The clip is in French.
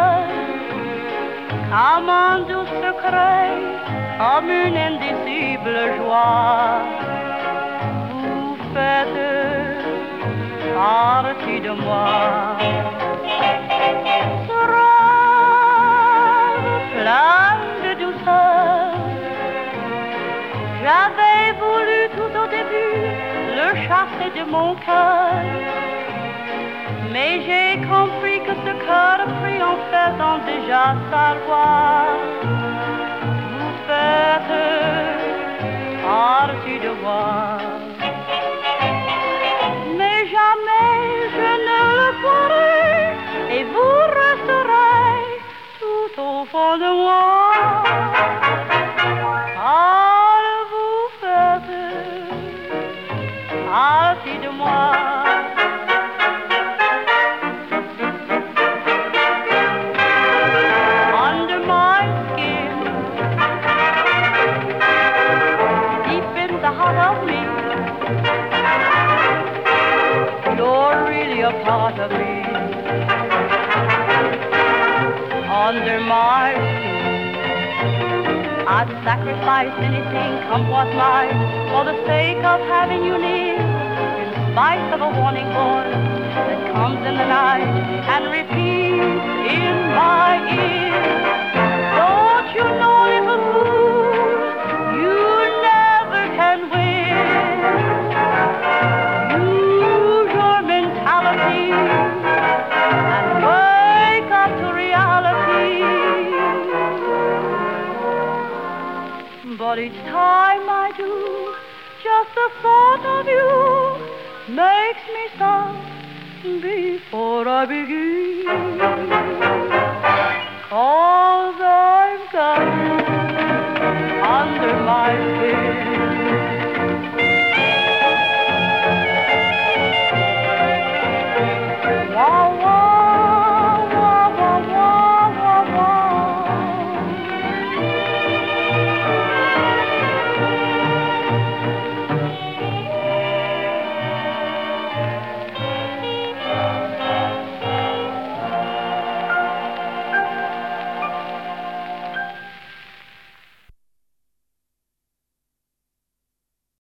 comme un doux secret, comme une indicible joie. Vous faites partie de moi. Ce rêve plein de douceur, j'avais voulu tout au début le chasser de mon cœur. Mais j'ai compris que ce cœur pris en faisant déjà savoir. Vous faites partie de moi. Mais jamais je ne le pourrai et vous resterez tout au fond de moi. Car vous faites partie de moi. You're really a part of me. Under my skin, I'd sacrifice anything, come what might, for the sake of having you near. In spite of a warning voice that comes in the night and repeats in my ear. Don't you know, little fool, you never can win. Use your mentality and wake up to reality. But each time I do, just the thought of you makes me stop before I begin.